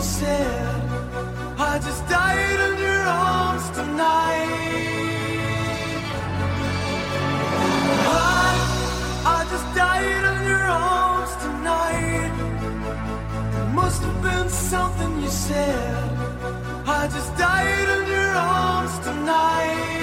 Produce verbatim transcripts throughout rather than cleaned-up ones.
said, I just died in your arms tonight. I, I just died in your arms tonight. It must have been something you said. I just died in your arms tonight.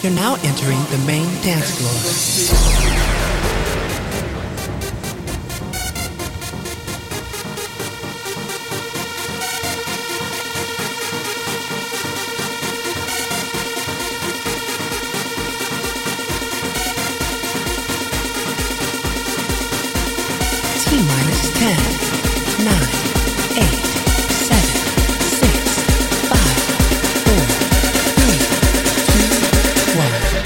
You're now entering the main dance floor. T-minus ten, nine, eight, seven, six, five, four, three, two, one.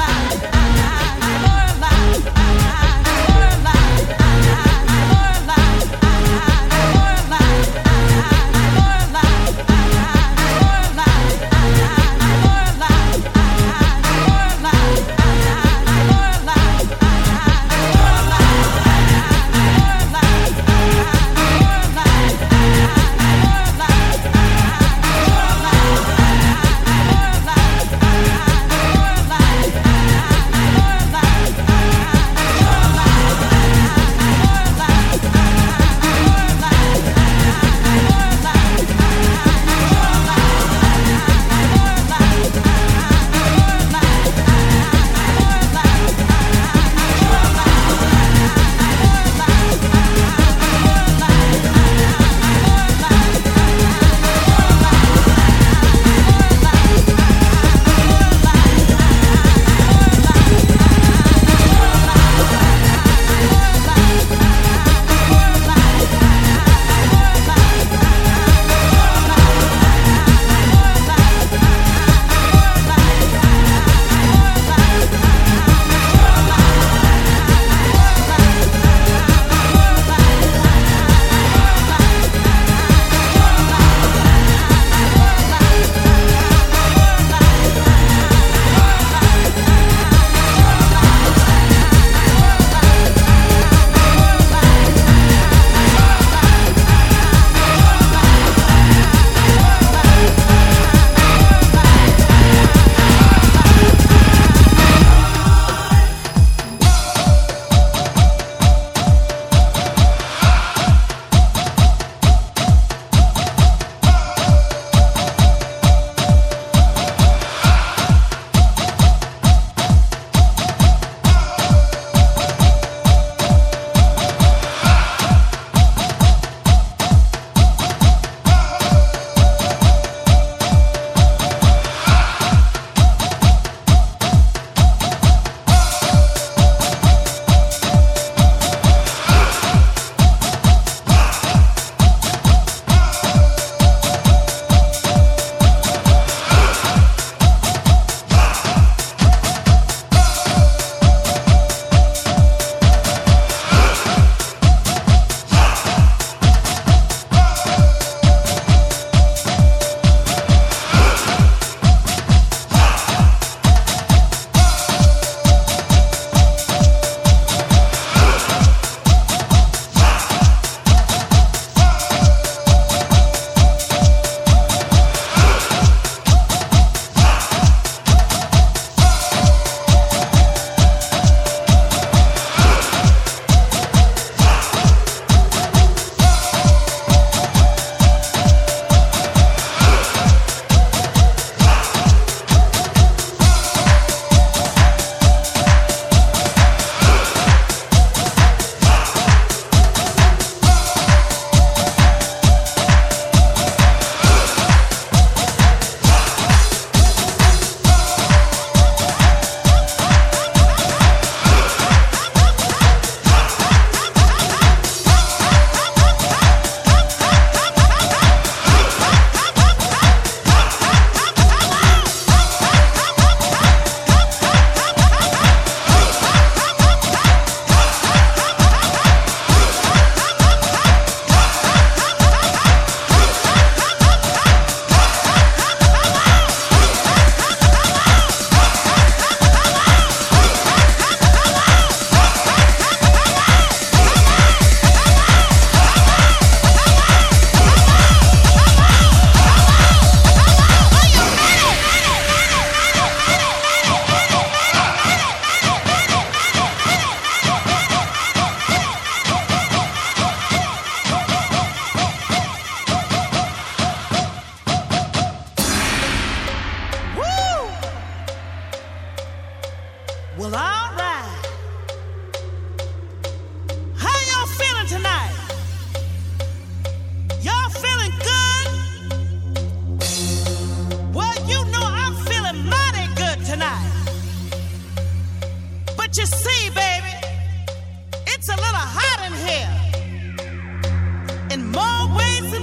fly.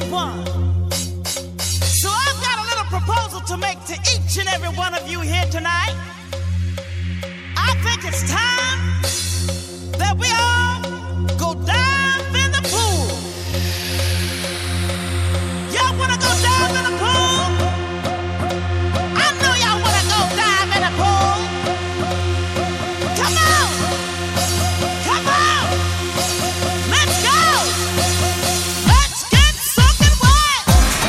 one. So I've got a little proposal to make to each and every one of you here tonight. I think it's time that we all go dive in the pool. Y'all wanna go dive in the pool? I know y'all wanna go dive in the pool. Come on! Come on! Let's go! Let's get soaking wet!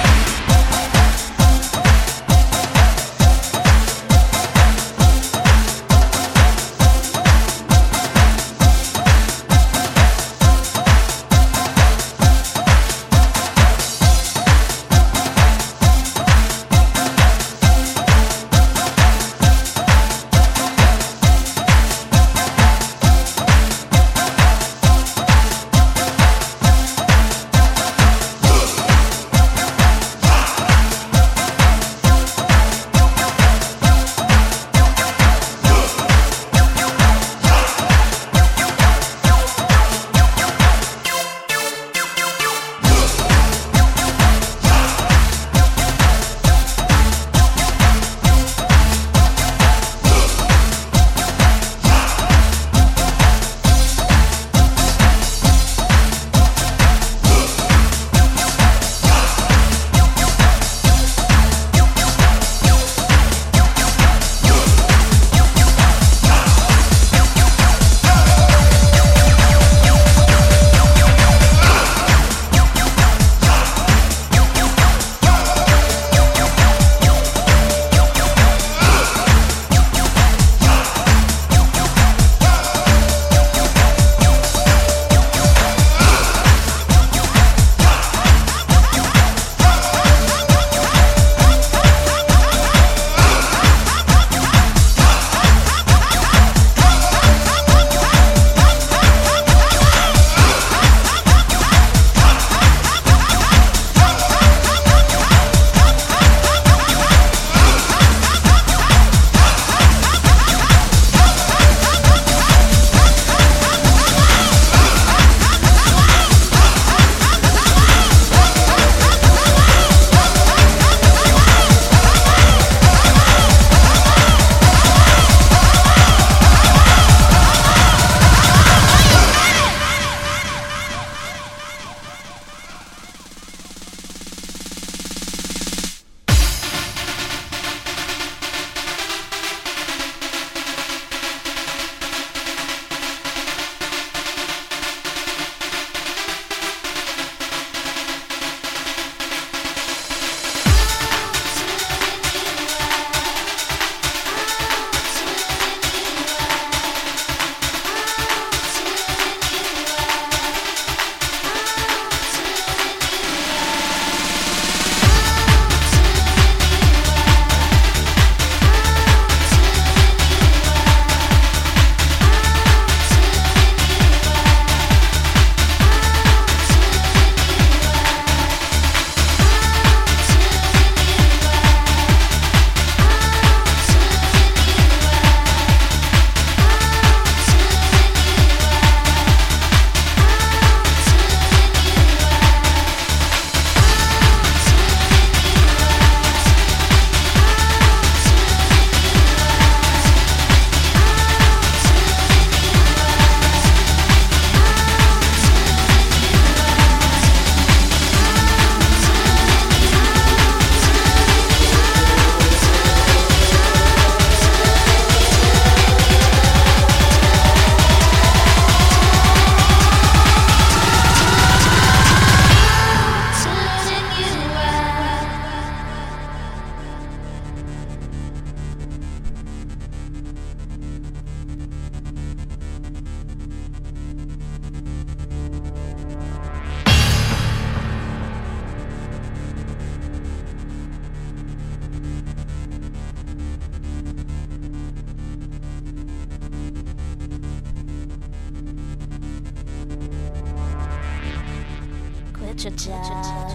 Child.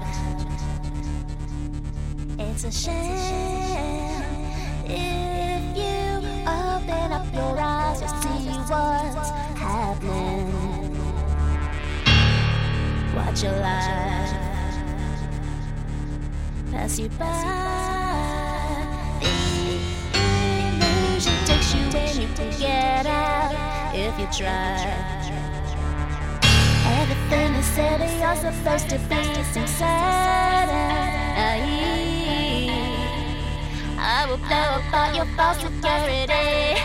It's a shame if you open up your eyes, you'll see what's happening. Watch your life pass you by. The illusion takes you in, you can get out if you try. Everything is silly, you're supposed to be some Saturday. I will blow apart your false security.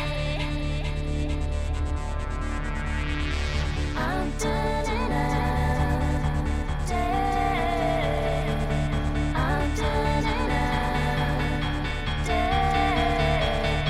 I'm turning out, day. I'm turning out, day,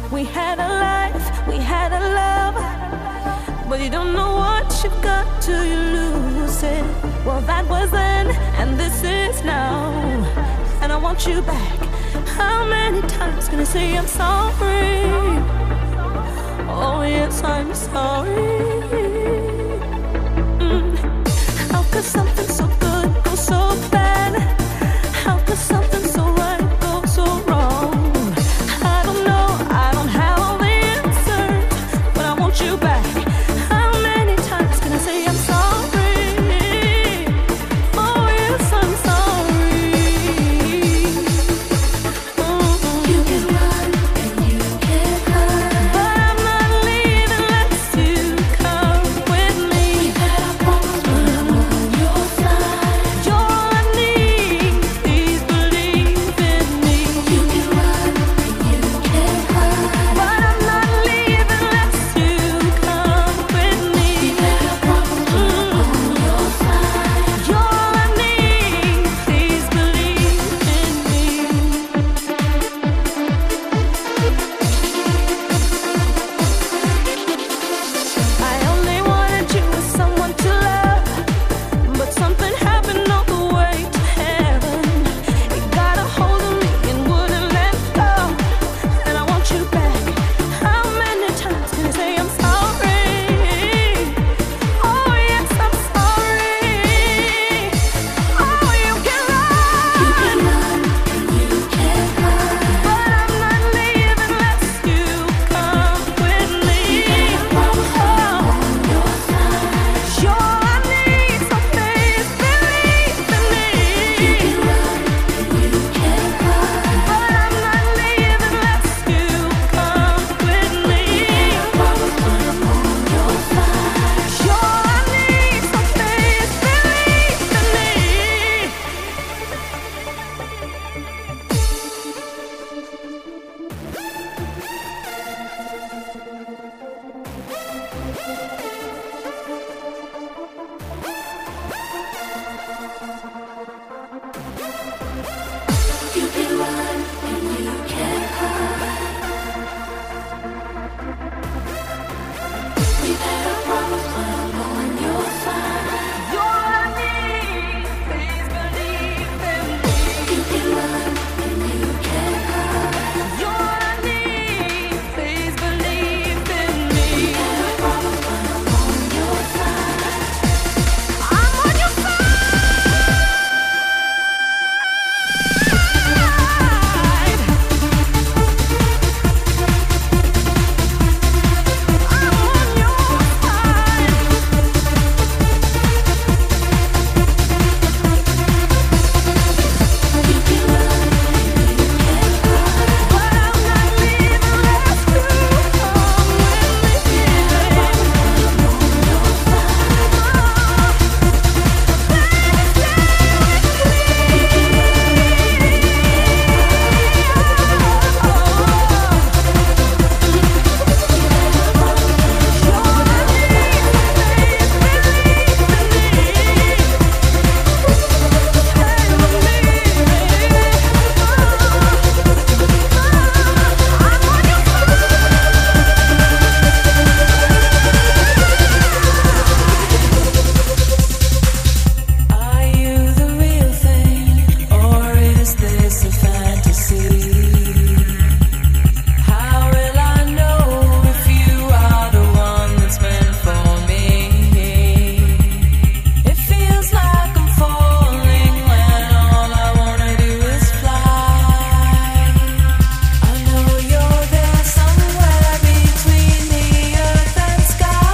We had a life, we had a love, but you don't know what you've got till you lose it. Well, that was then, and this is now, and I want you back. How many times can I say I'm sorry? Oh yes, I'm sorry. Mm. How could something so good go so bad? How could something so right go so wrong? I don't know, I don't have all the answers, but I want you back. How many times can I say I'm sorry? Oh yes, I'm sorry. Mm-hmm. You can run and you can hide, but I'm not leaving unless you come with me. We had our problems, but I'm on your side. You're all I need, please believe in me. You can run and you can hide, but I'm not leaving unless you come with me. We had our problems, but I'm on your side. You're all I need, please believe in me. I only wanted you as someone to love, but something happened on the way to heaven. It got a hold of me and wouldn't let go, and I want you back. How many times can I say I'm sorry? Oh yes, I'm sorry. Oh, you can run, you can run and you can hide, but I'm not leaving unless you come with me. Oh, you're all I need, so please believe in me. You can run and you can hide, but I'm not leaving unless you come with me. You're all I need, so please believe in me. You can run and you can hide. We've had our problems, but I'm on your side. You're all I need, please believe in me. You can run and you can hide. You're all I need, please believe in me. We've had our problems, but I'm on your side. I'm on your side. Are you the real thing, or is this a fantasy? How will I know if you are the one that's meant for me? It feels like I'm falling when all I wanna do is fly. I know you're there somewhere between the earth and sky.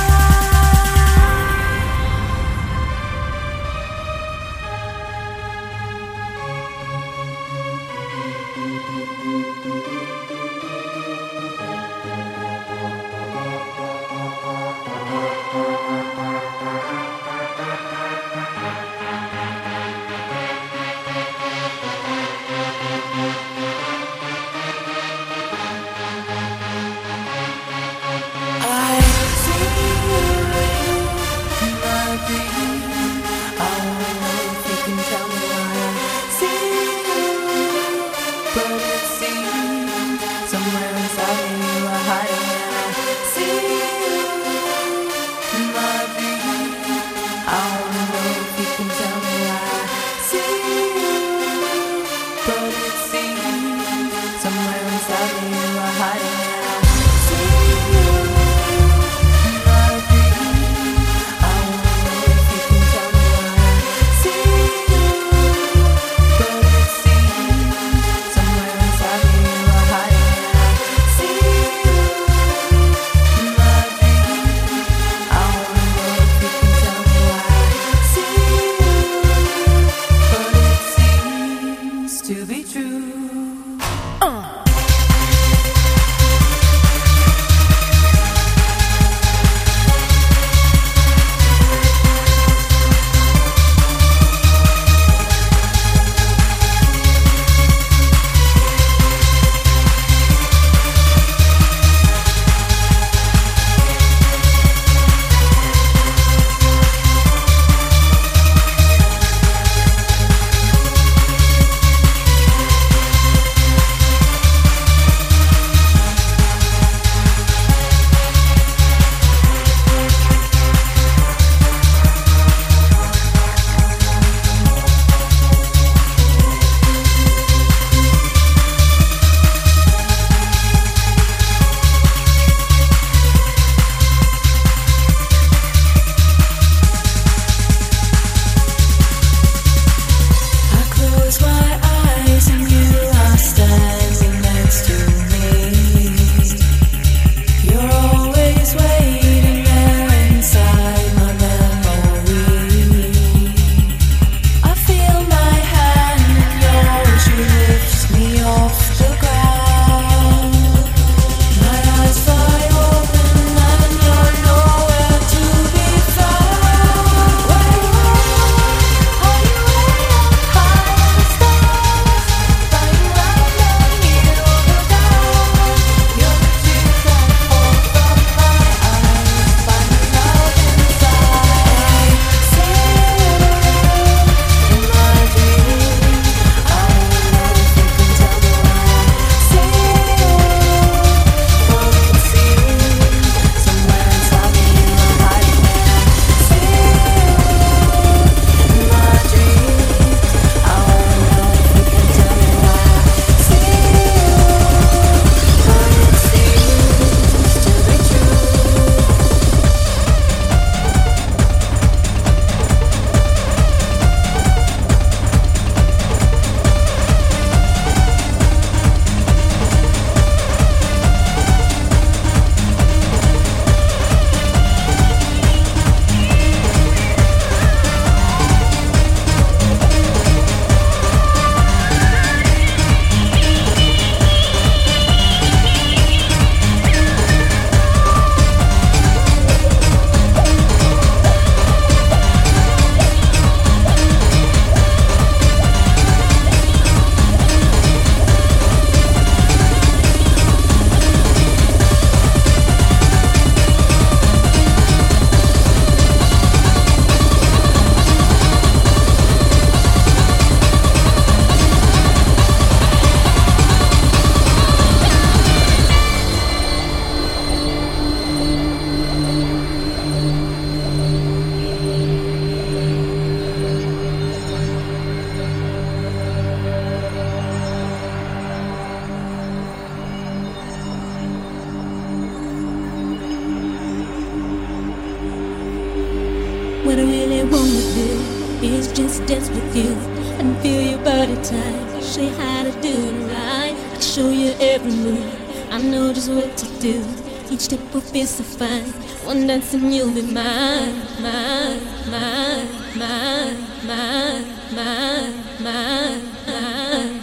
I see you in my dreams. I wanna know if you can tell me why I see you, but it seems somewhere inside What I really wanna do is just dance with you and feel your body tight. Show you how to do it right. I can show you every move. I know just what to do. Each step will feel so fine. One dance and you'll be mine, mine, mine, mine, mine, mine, mine, mine, mine.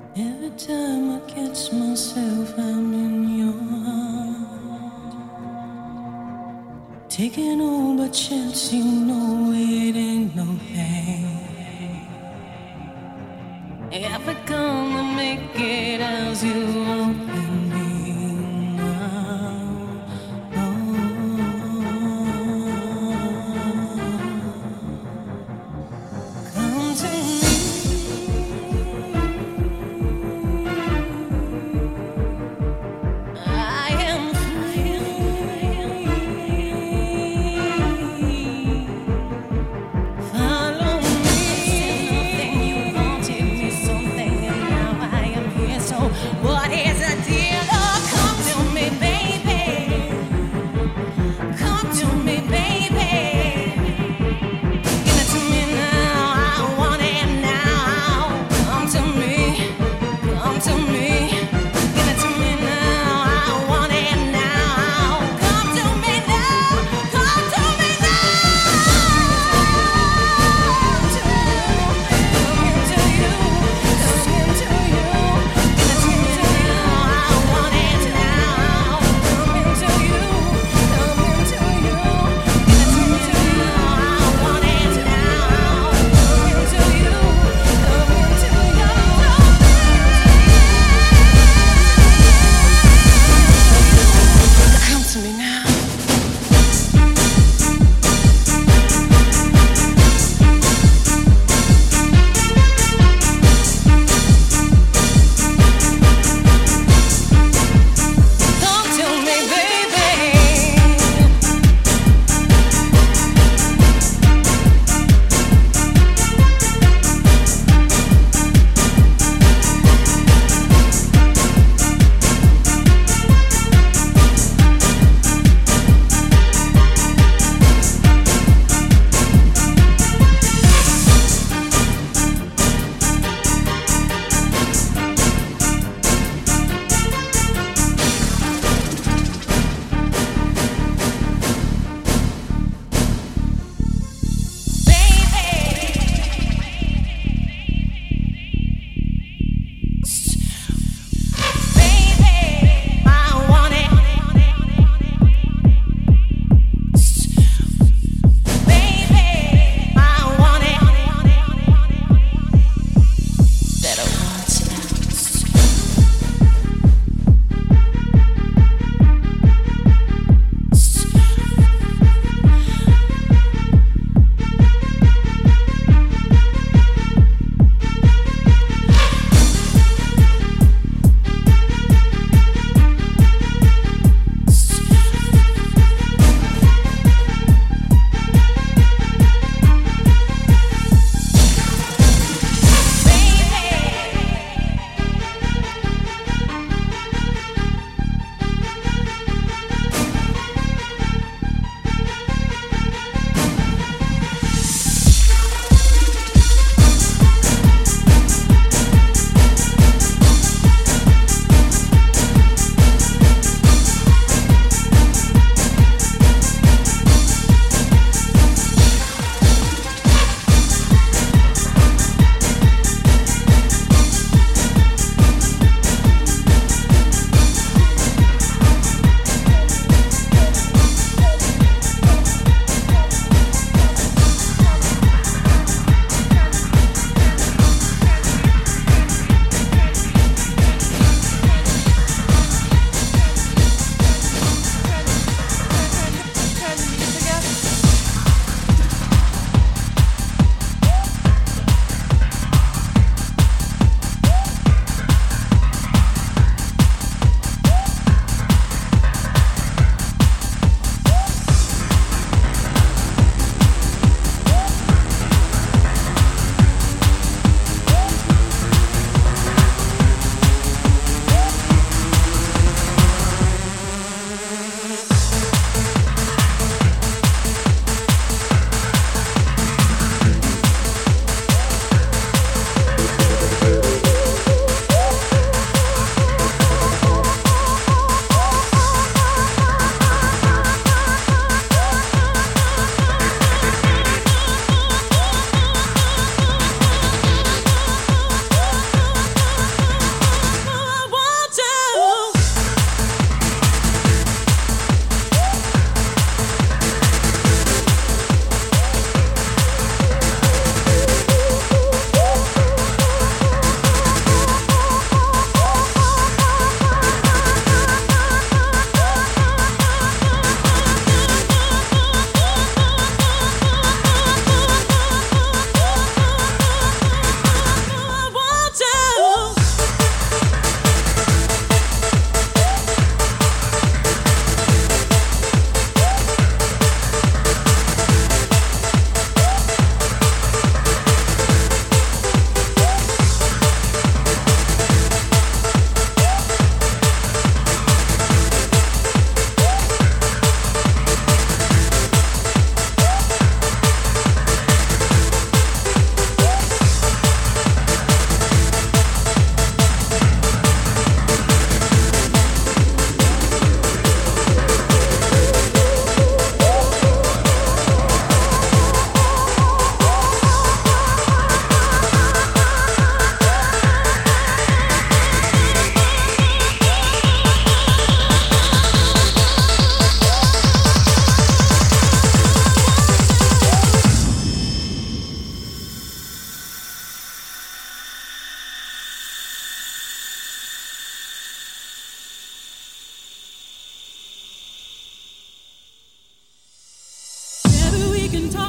Every time I catch myself, I'm in your heart. Taking all the chance, you know it ain't no pain. If we're gonna make it as you open me now, oh, come to me. I am free. Follow me. Something you wanted me, something, and now I am here. So what?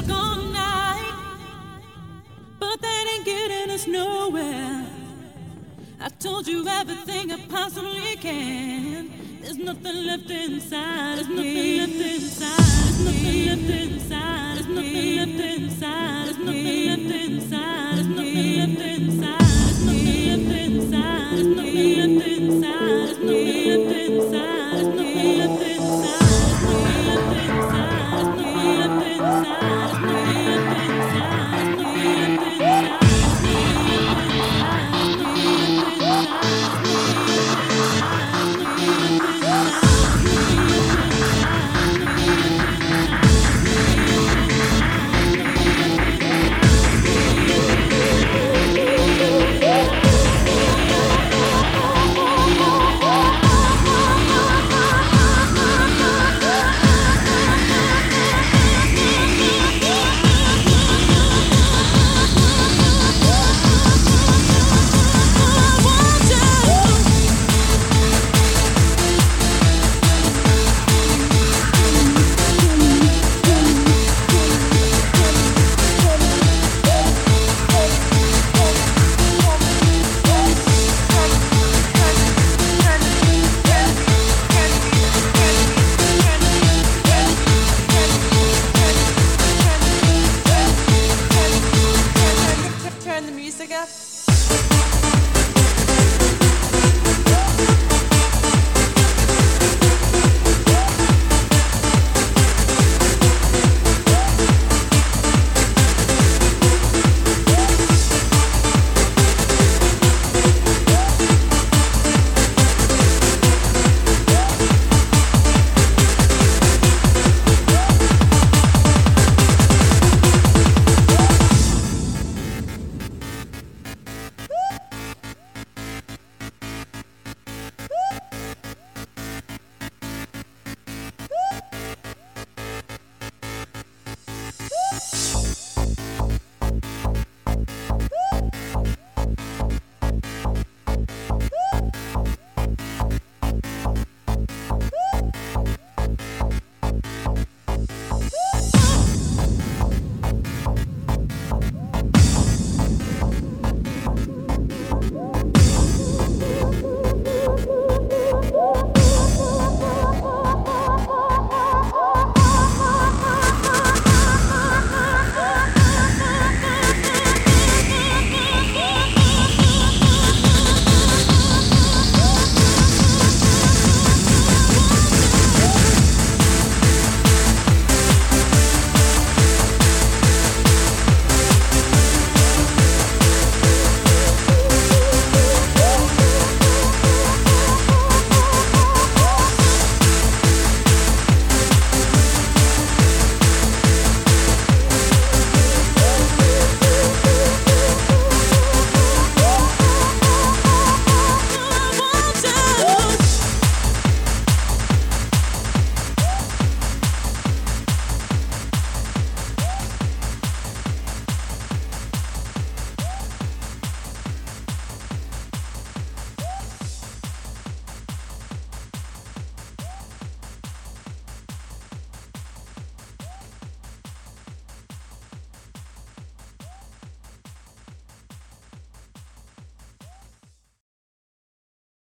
talk all night, but that ain't getting us nowhere. I told you everything I possibly can. There's nothing left inside. There's nothing left inside. There's nothing left inside. There's nothing left inside. There's nothing left inside. There's nothing left inside. There's nothing left inside. There's nothing left inside. There's nothing left inside. There's nothing left inside. Turn the music up.